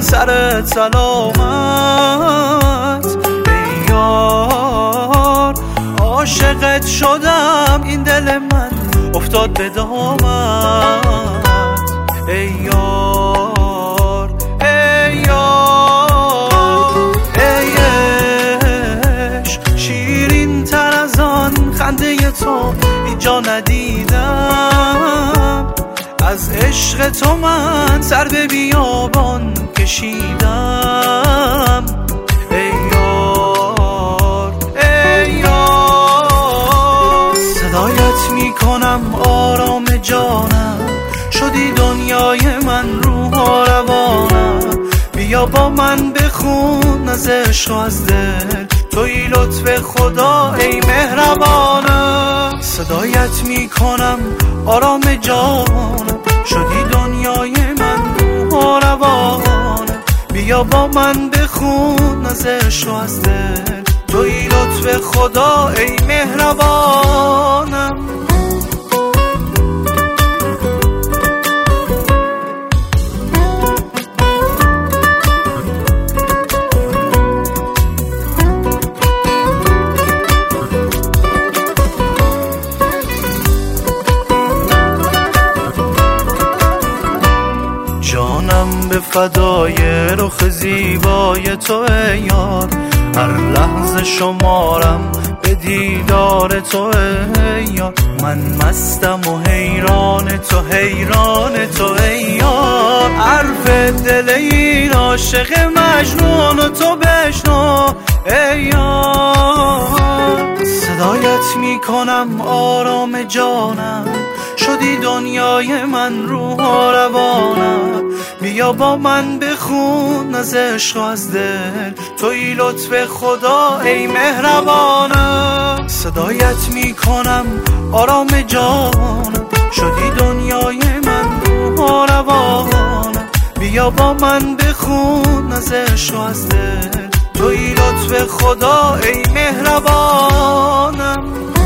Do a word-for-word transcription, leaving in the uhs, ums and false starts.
سرت سلامت ای یار. عاشقت شدم این دل من افتاد به دامت ای یار ای یار. ای عشق شیرین تر از آن خنده تو اینجا ندیدم. از عشق تو من سر به بیابان کشیدم ای یار ای یار. صدایت میکنم آرام جانم، شدی دنیای من روح و روانم. بیا با من بخون از عشق و از دل، توی لطف خدا ای مهربانم. صدایت میکنم آرام جانم، شدی دنیای من روح و روانم. بیا با من بخون از عشق و از دل، توی لطف خدا ای مهربانم. جانم به فدای رخ زیبای تو ای یار. هر لحظه شمارم به دیدار تو ای یار. من مستم و حیران تو حیران تو ای یار. حرف دل این عاشق مجنون و تو بشنو ای یار. صدایت میکنم آرام جانم، شدی دنیای من روح و روانم. بیا با من بخون از عشق و از دل، توی لطف خدا ای مهربانم. صدایت میکنم آرام جانم، شدی دنیای من روح و روانم. بیا با من بخون از عشق و از دل، توی لطف خدا ای مهربانم.